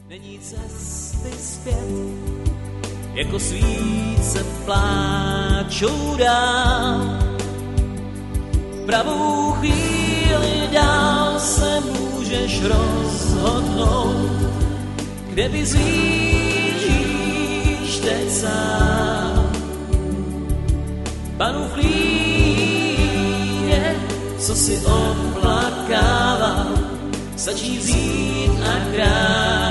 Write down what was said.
Není cesty zpět, jako svíce pláčou dál. Pravou chvíli dál se můžeš rozhodnout, kde bys víš teď sám. Panu chlíně, co si oplakával, stačí vzít a krát.